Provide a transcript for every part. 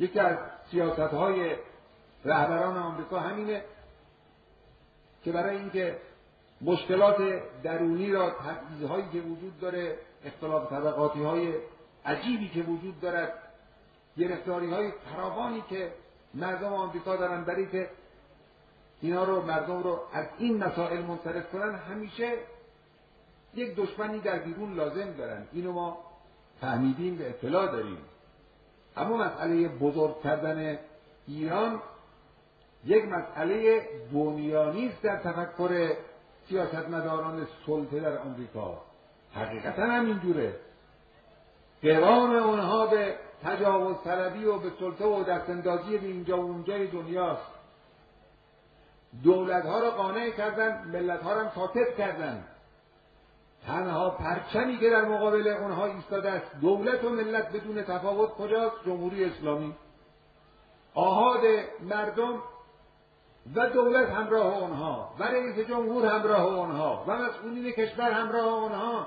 یکی از سیاست‌های رهبران آمریکا همینه که برای اینکه مشکلات درونی را، تبعیض‌هایی که وجود داره، اختلاف طبقاتی‌های عجیبی که وجود دارد، گرفتاری‌های فراوانی که مردم آمریکا دارن، برای که اینا رو، مردم رو از این مسائل منصرف کنن، همیشه یک دشمنی در بیرون لازم دارن. اینو ما فهمیدیم و اطلاع داریم. اما مسئله بزرگ کردن ایران یک مسئله بنیانی است در تفکر سیاستمداران سلطه در آمریکا. حقیقتا هم اینجوره. قوام اونها به تجاوز طلبی و به سلطه و دستاندازی به اینجا و اونجای دنیاست. دولت‌ها را قانع کردن، ملت‌ها را ساکت کردن. تنها پرچمی که در مقابل اونها ایستاده است، دولت و ملت بدون تفاوت، کجاست؟ جمهوری اسلامی. آحاد مردم و دولت همراه اونها و رئیس جمهور همراه اونها و مسئولین کشور همراه اونها،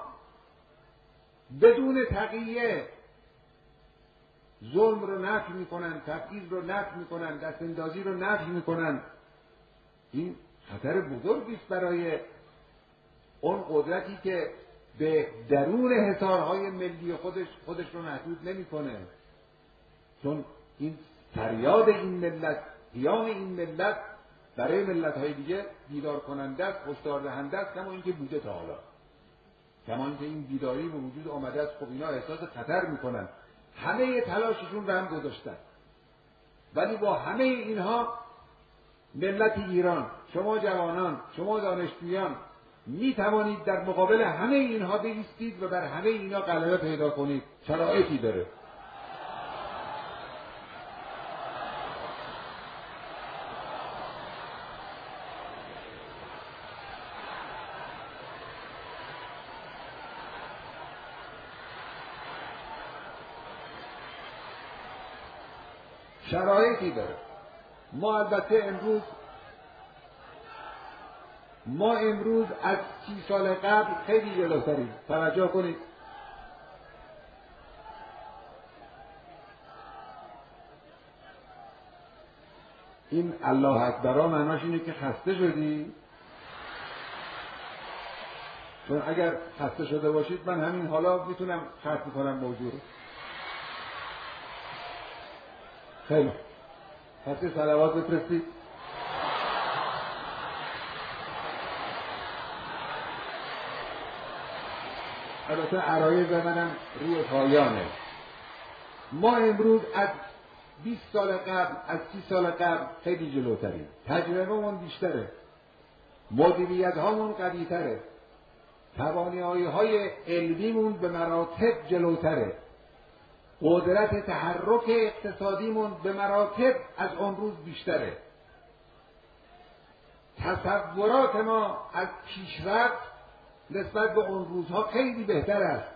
بدون تقیه ظلم رو نفی میکنن، تبعیض رو نفی میکنن، دستاندازی رو نفی میکنن. این خطر بزرگی است برای اون قدرتی که به درون حصارهای ملی خودش رو محدود نمیکنه. چون این فریاد این ملت، قیام این ملت برای ملت‌های دیگه بیدار کننده است، هشدار دهنده است، کما اینکه بوده تا حالا، کما اینکه این بیداری به وجود آمده است. خب اینا احساس خطر میکنن، همه تلاششون رو هم گذاشتن. ولی با همه اینها ملت ایران، شما جوانان، شما دانشجویان، می توانید در مقابل همه اینها بایستید و بر همه اینا غلبه پیدا کنید. شرایطی داره. شرایطی داره. ما البته امروز از 30 سال قبل خیلی جلوتریم. توجه کنید. این الله اکبر معناش اینه که خسته شدی؟ چون اگر خسته شده باشید من همین حالا میتونم ختم کنم موضوع رو. خیلی پس صلوات بفرستید. البته عرایض منم روی پایانه. ما امروز از 20 سال قبل، از 30 سال قبل خیلی جلوتریم. تجربه‌مون بیشتره، مدیریت‌هامون قوی‌تره، توانایی‌های علمیمون به مراتب جلوتره، قدرت تحرک اقتصادیمون به مراتب از اون روز بیشتره. تصورات ما از پیشرفت نسبت به اون روزها خیلی بهتر است.